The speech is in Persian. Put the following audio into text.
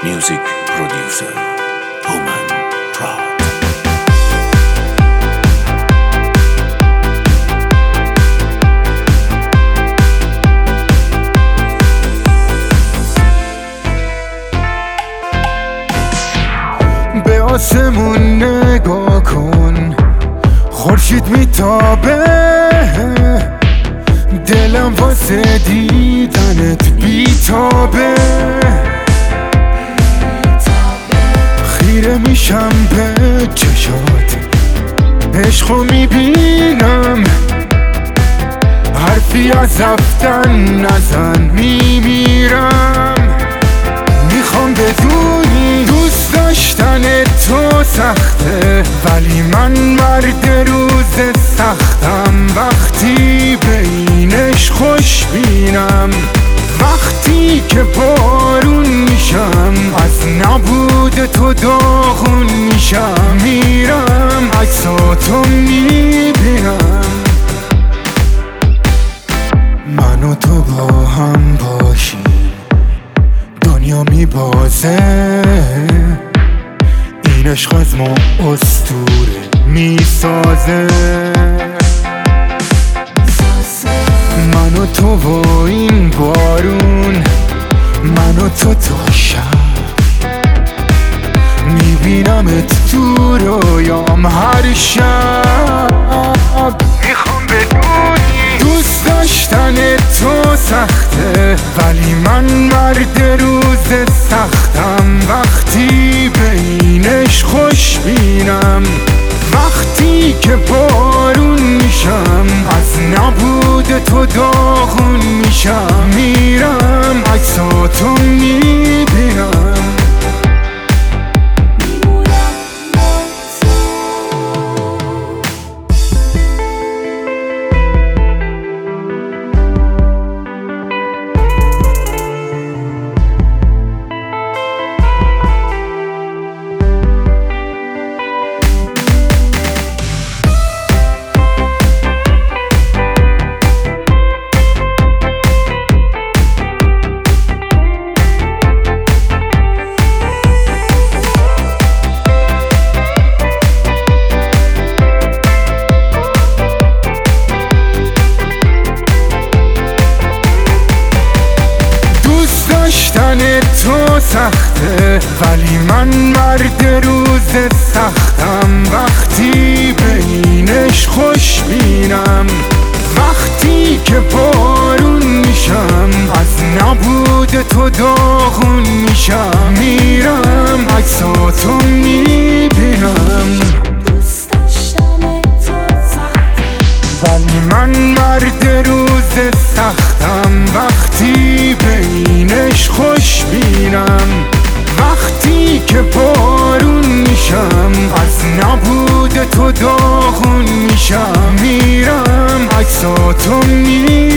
Music producer Human Prod. به آسمون نگاه کن، خورشید میتابه، دلم واسه دیدنت بیتابه. خیره میشم به چشات، عشقو میبینم، حرفی از رفتن نزن، میمیرم. میخوام بدونی دوست داشتن تو سخته، ولی من مرد روز سختم. وقتی بینش خوش بینم، وقتی که بارون میشم، از نبود تو داغون میشم. میرم عکساتو میبینم، من و تو با هم باشیم دنیا میبازه. این عشق از ما اسطوره میسازه. من و تو و این بارون، من و تو تا شب، میبینمت تو رویام هر شب. میخوام بدونی دوست داشتن تو سخته، ولی من مرد روز سختم. وقتی بینش خوش بینم، وقتی که بارون میشم، از نبود تو داغون میشم. میرم عکساتو میبینم، تو سخته، ولی من مرد روز سختم. وقتی بینش خوش بینم، وقتی که بارون میشم، از نبود تو داغون میشم. میرم عکساتو میبینم، ولی من مرد روز سختم. وقتی بینش خوش بینم، وقتی که بارون میشم، از نبود تو داغون میشم. میرم عکساتو میبینم.